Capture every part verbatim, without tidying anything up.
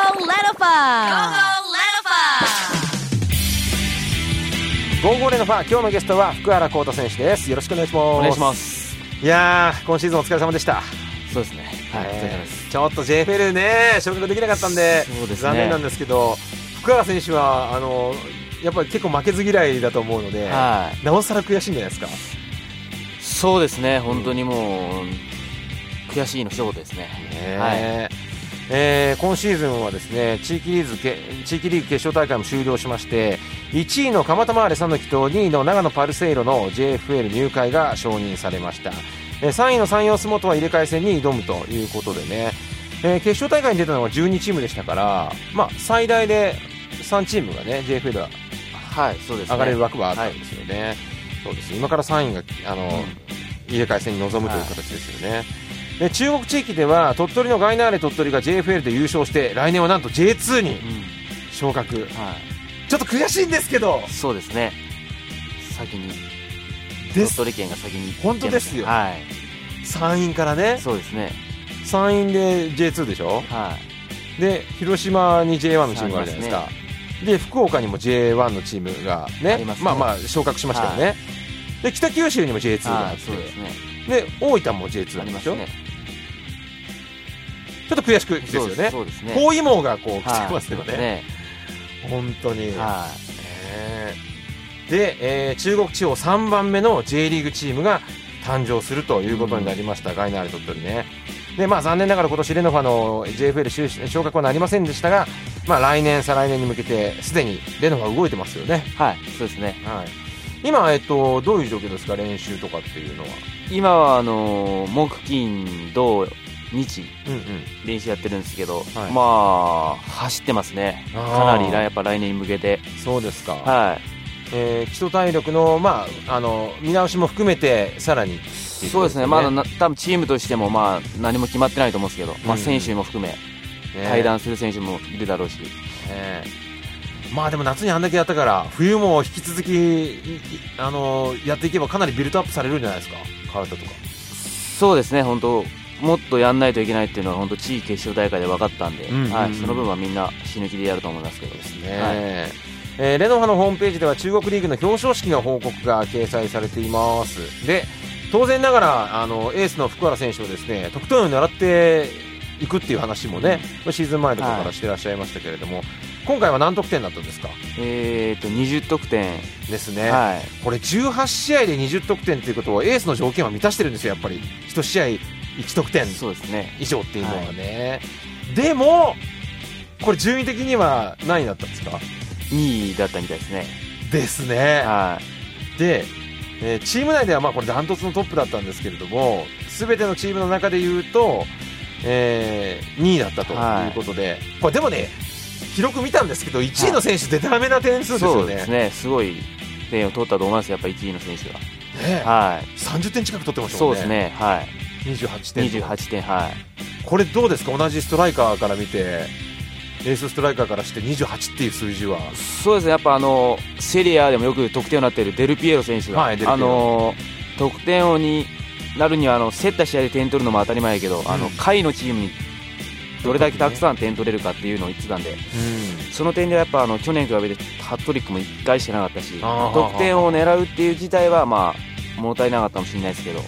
Go Let Go ゴーゴーレノファー、今日のゲストは福原航太選手です。よろしくお願いします。 お願いします。 いやー、今シーズンお疲れ様でした。 そうですね、はい、お疲れ様です。 ちょっと ジェイエフエル ね昇格できなかったん で, そうです、ね、 残念なんですけど、福原選手はあのやっぱり結構負けず嫌いだと思うので、はい、なおさら悔しいんじゃないですか。 そうですね、本当にもう悔しいの一言ですね。 ね、 はい、 えー、今シーズンはですね、地域リーグ地域リーグ決勝大会も終了しまして、いちいの蒲田マーレ讃岐とにいの長野パルセイロの ジェイエフエル 入会が承認されました。さんいの山陽相撲とは入れ替え戦に挑むということでね、えー、決勝大会に出たのはじゅうにチームでしたから、まあ、最大でさんチームがね ジェイエフエル は上がれる枠はあったんですよね。はい、そうです。今からさんいがあの、うん、入れ替え戦に臨むという形ですよね。はい、で中国地域では鳥取のガイナーレ鳥取が ジェイエフエル で優勝して、来年はなんと ジェイツー に昇格、うん、はい、ちょっと悔しいんですけど。 そうですね、先に鳥取県が先に本当ですよ、はい、山陰からね。 そうですね、 山陰で ジェイツー でしょ、はい、で広島に ジェイワン のチームがあるじゃないですか。で福岡にも ジェイワン のチームが ね, ねまあまあ昇格しましたよね。はい、で北九州にも ジェイツー があって、そうですね、で大分も ジェイツー ありますよね。ちょっと悔しくですよね。 そうですね、 包囲網がこう来てますよね。 ね、 本当に。 はい、 えー、で、えー、中国地方さんばんめの J リーグチームが誕生するということになりました。うん、ガイナーレ鳥取ね。で、まあ、残念ながら今年レノファの ジェイエフエル 昇格はなりませんでしたが、まあ、来年再来年に向けてすでにレノファ動いてますよね。 はい、そうですね。 はい、今、えっと、どういう状況ですか、練習とかっていうのは。 今はあの木金土日、うんうん、練習やってるんですけど、はい、まあ走ってますね。かなりやっぱ来年に向けて。 そうですか。 はい、 えー、基礎体力の、まあ、あの見直しも含めてさらに、ね、 そうですね、まだ多分チームとしても、まあ、何も決まってないと思うんですけど、うん、まあ、選手も含め、ね、対談する選手もいるだろうし、 ね、まあでも夏にあんだけやったから冬も引き続きあのやっていけばかなりビルドアップされるんじゃないですか、体とか。 そうですね、本当もっとやんないといけないっていうのは本当地域決勝大会で分かったんで、うんうんうん、はい、その分はみんな死ぬ気でやると思いますけどですね。はい、 えー、レノファのホームページでは中国リーグの表彰式の報告が掲載されています。で当然ながらあのエースの福原選手をですね得点を狙っていくっていう話もね、うん、シーズン前とかからしてらっしゃいましたけれども、はい、今回は何得点だったんですか。 えーとにじゅう得点ですね。 はい、 これじゅうはち試合でにじゅう得点ということはエースの条件は満たしてるんですよ。やっぱりいち試合いち得点以上っていうのはね。はい、でもこれ順位的には何位だったんですか。 にいだったみたいですね。 ですね。 はい、 で、えー、チーム内ではまあこれダントツのトップだったんですけれども、全てのチームの中でいうと、えー、にいだったということで、はい、これでもね記録見たんですけどいちいの選手でたらめな点数ですよね。 そうですね、すごい点を取ったと思います。やっぱりいちいの選手が、 ね、 はい、 さんじゅってん近く取ってましたもんね。 そうですね、はい、 にじゅうはちてんにじゅうはちてん、はい、 これどうですか、同じストライカーから見て、エースストライカーからしてにじゅうはちっていう数字は。 そうですね、やっぱあのセリアでもよく得点をなっているデルピエロ選手が、はい、あの得点王になるにはあの競った試合で点取るのも当たり前やけど、うん、あの下位のチームにどれだけたくさん点取れるかっていうのを言ってたんで、うん、その点ではやっぱあの去年と比べてハットリックもいっかいしてなかったし、得点を狙うっていう自体はまあ物足りなかったかもしれないですけど、はい、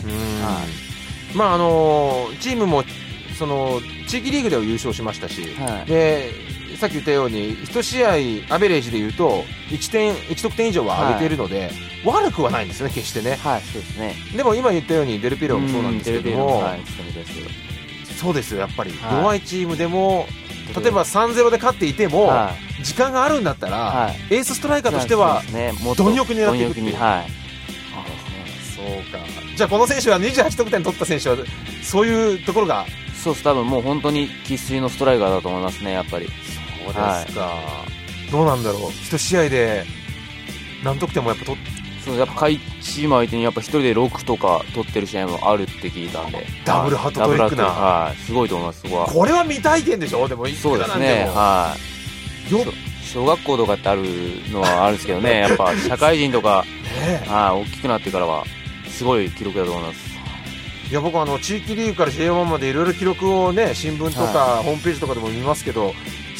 まああのチームもその地域リーグでは優勝しましたし、はい、でさっき言ったようにいち試合アベレージでいうと いち, 点いち得点以上は上げているので、はい、悪くはないんですよね、決してね。 はい、そうですね。 でも今言ったようにデルピロもそうなんですけども、 はい、 そうですよ、やっぱり弱いチームでも、はい、例えば さんたいゼロ で勝っていても、はい、時間があるんだったら、はい、エースストライカーとしては貪欲に狙っていくっていう。 はい、 そうか。じゃあこの選手はにじゅうはち得点取った選手はそういうところが。 そうです、多分もう本当に生粋のストライカーだと思いますね、やっぱり。 そうですか、はい、どうなんだろう、いち試合で何得点もやっぱ取って、 そうやっぱ下位チーム相手にやっぱいち人でろくとか取ってる試合もあるって聞いたんで、 ダブルハットトリックな、 はい、すごいと思います。そこはこれは未体験でしょ。でもそうですね、はい、よ小学校とかってあるのはあるんですけどねやっぱ社会人とか、ね、はい、大きくなってからはすごい記録だと思います。 いや僕はあの地域リーグから ジェイワン までいろいろ記録をね新聞とかホームページとかでも見ますけど、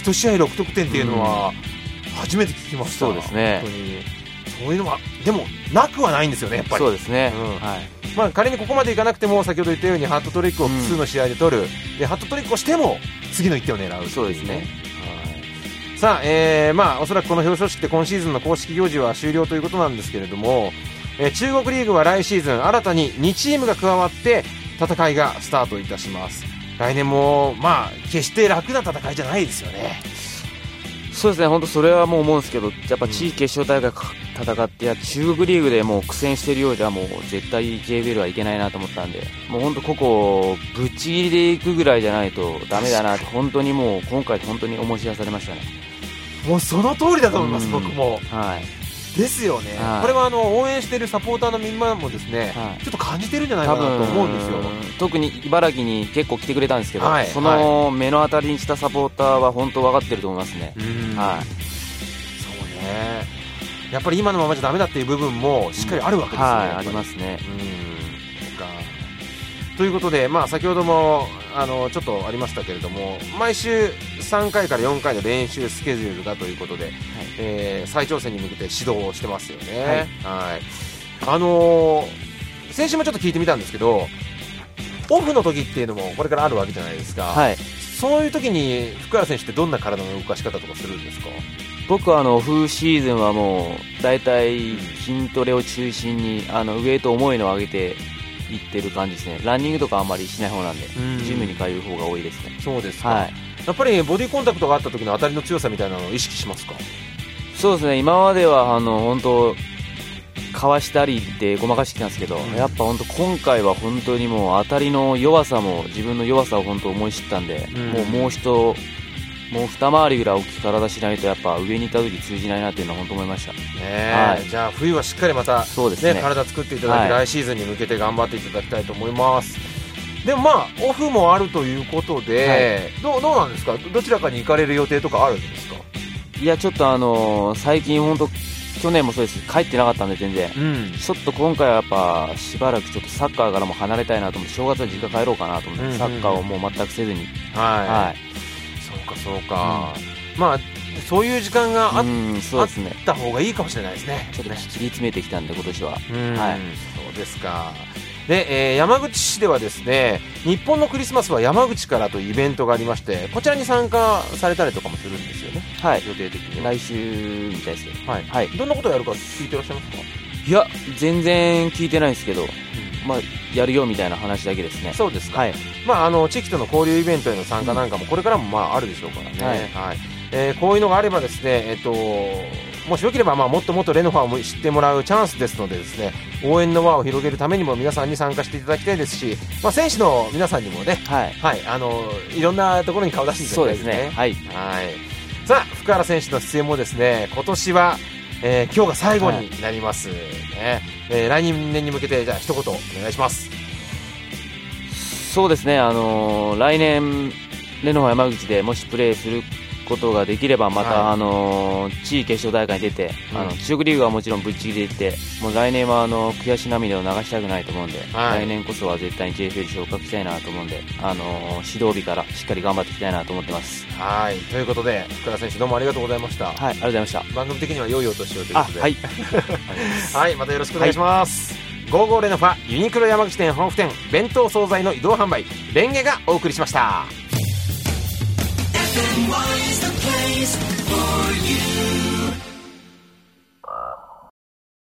いち試合ろく得点っていうのは初めて聞きました。 そうですね、 本当にそういうのはでもなくはないんですよね、やっぱり。 そうですね、うんはい、 まあ、仮にここまでいかなくても先ほど言ったようにハットトリックを複数の試合で取る、うん、でハットトリックをしても次のいってんを狙う。 そうですね、はい、 さあ、えーまあ、おそらくこの表彰式って今シーズンの公式行事は終了ということなんですけれども、えー、中国リーグは来シーズン新たににチームが加わって戦いがスタートいたします。来年も、まあ、決して楽な戦いじゃないですよね。 そうですね、本当それはもう思うんですけど、やっぱ地域決勝大会戦ってや中国リーグでもう苦戦しているようじゃもう絶対 ジェイビーエル はいけないなと思ったんで、もう本当ここぶっちぎりでいくぐらいじゃないとダメだなって本当にもう今回本当に思い知らされましたね。 もうその通りだと思います、僕も。 はいですよね、はい、これはあの応援しているサポーターのみんなもですね、はい、ちょっと感じてるんじゃないかなと思うんですよ。 特に茨城に結構来てくれたんですけど、はい、その目の当たりにしたサポーターは本当分かってると思いますね。はい、 そうね、やっぱり今のままじゃダメだっていう部分もしっかりあるわけですね、うんはい、 ありますね。 うんかということで、まあ、先ほどもあのちょっとありましたけれども、毎週さんかいからよんかいの練習スケジュールだということで、はいえー、再挑戦に向けて指導をしてますよね。はいはい、あのー、先週もちょっと聞いてみたんですけど、オフの時っていうのもこれからあるわけじゃないですか。はい、そういう時に福原選手ってどんな体の動かし方とかするんですか？ 僕はあのオフシーズンはもうだいたい筋トレを中心にあのウエイト重いのを上げていってる感じですね。ランニングとかあんまりしない方なんで、うん、ジムに通う方が多いですね。 そうですか、はい、やっぱりボディコンタクトがあった時の当たりの強さみたいなのを意識しますか？ そうですね、今まではあの本当かわしたりでごまかしてきたんですけど、うん、やっぱ本当今回は本当にもう当たりの弱さも自分の弱さを本当思い知ったんで、うん、もうもう一もう二回りぐらい大きい体しないとやっぱ上に行った時通じないなっていうのは本当思いました、 ねはい、じゃあ冬はしっかりまた、そうですね、体作っていただき、はい、来シーズンに向けて頑張っていただきたいと思います。でもまあオフもあるということで、はい、どう、どうなんですか？どちらかに行かれる予定とかあるんですか？ いやちょっとあのー、最近本当去年もそうです帰ってなかったんで全然、うん、ちょっと今回はやっぱしばらくちょっとサッカーからも離れたいなと思って正月は実家帰ろうかなと思って、うんうん、サッカーをもう全くせずに、はいはい、 そうかそうか、うん、まあそういう時間が あ,、うんそうですね、あった方がいいかもしれないですね。 ちょっと切り詰めてきたんで今年は、 うんはい、そうですか。で、えー、山口市ではですね、日本のクリスマスは山口からというイベントがありまして、こちらに参加されたりとかもするんですよね。 はい、 予定的に来週みたいですけど、 はいはい、どんなことをやるか聞いてらっしゃいますか？ いや全然聞いてないですけど、うんまあ、やるよみたいな話だけですね。 そうですか、はいまあ、あの地域との交流イベントへの参加なんかもこれからもまああるでしょうからね、はいはいえー、こういうのがあればですね、えっと、もしよければまあもっともっとレノファーを知ってもらうチャンスですのでですね、応援の輪を広げるためにも皆さんに参加していただきたいですし、まあ、選手の皆さんにもね、はいはい、あのいろんなところに顔出していただきたいですね。そうですね、はいはい、さあ福原選手の出演もですね今年は、えー、今日が最後になります、はいねえー、来年に向けてじゃあ一言お願いします。 そうですね、あのー、来年レノファ山口でもしプレーすることができればまた、はいあのー、地位決勝大会に出て、うん、あの中国リーグはもちろんぶっちぎりでいってもう来年はあの悔し涙を流したくないと思うんで、はい、来年こそは絶対に ジェイエフエル 昇格したいなと思うんで、あのー、指導日からしっかり頑張っていきたいなと思ってます。 はいということで福原選手どうもありがとうございました。 はいありがとうございました。 番組的には良いお年をということではい、 はい、またよろしくお願いします、はい、ゴーゴーレノファユニクロ山口店豊富店弁当惣菜の移動販売レンゲがお送りしました。F M Y is the place for you.